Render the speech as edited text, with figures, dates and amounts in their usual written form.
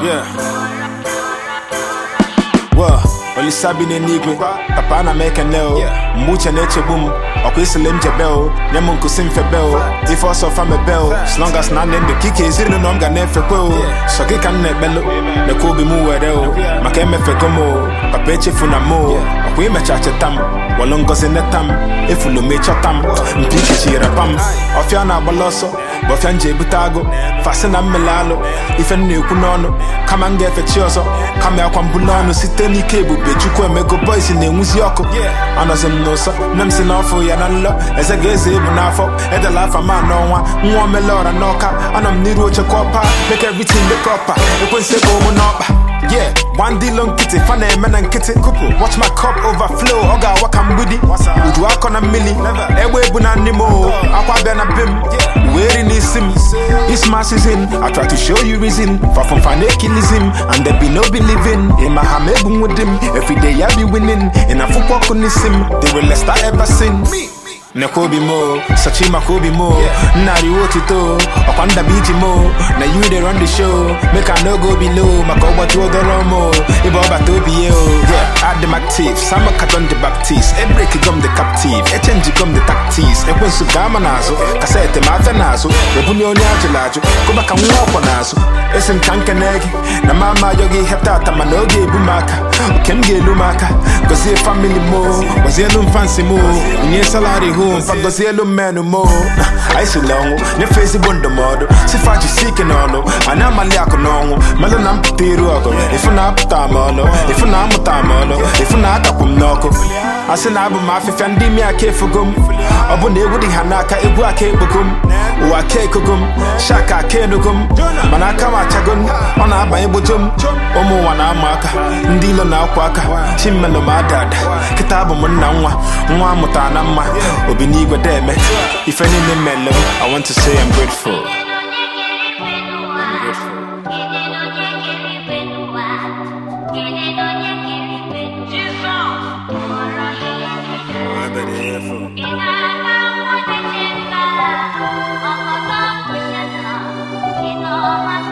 Yeah. Well, only Sabine Nigwe, Tapana make a nail, Mucha nature boom, or Quislim Jabel, Yamun Kusim Febel, if also from a bell, as long as none in the kick is in the Nonga Nefepo, so he can net bello, the Kobe Muero, Makeme Fecomo, Papeche Funamo, we match at a tam, Walongos in the tam, if you make a tam, Pichi Rapam, Ofiana Baloso, Bofanje Butago, Fascina Melalo, if a new Punono, come and get a chioso, come out on Bulano, Siteni Cable, Bechuko, Mego Boys in the Musioko, Anasem Nosa, Namsen Offo Yanalo, as a gaze Bunafo, at the life of man, no one Melora Noka, and I'm Niro Chacopa, make everything the proper, it was a woman. Yeah, one deal on kitty, funny man and kitty couple. Watch my cup overflow, Oga Wakam Budi. Would walk on a milli, Ewe Bunanimo, Aqua Benabim, wearing his sim. It's my season, I try to show you reason. Far from fanakilism, and there be no believing. In my hamebum with him, every day I be winning. In a football sim, they will less I ever seen. Nakobi mo, Sachima Kobi mo, Nari Wotito, Okwanda Biti mo, na you they run the show, make I no go below, Makoba to the Romo, Iboba Tobio, yeah, add them active, Sama Katon the Baptiste, a break gum the captive, a change gum the tactics, a Quinsu Gamanazo, Cassette Matanazo, the Bunyo Niagelajo, go back and walk on Azo, Essen Kankanegi, Namama Yogi Heptata Manogi Bumaka, Kemge Lumaka, Gozie family mo, was yellow fancy mo, near salary. Fagosielo menu mo I see long ne face bondo modo si faci seeking ono ana maliako nongo melo nam tiru ago if na putamolo if na mutamolo if na kapum noko asina abu mafi fandi mi akefugum obu ne wudi hanaka ebu akebugum wa kekugum shaka kenugum manaka ma chagun ona aba ebujum omu wana amaka ndilo na akwaka chimmelo madad kitabu munna nwa mutana ma Obinigwa deme, if any mellow, I want to say I'm grateful. I'm grateful.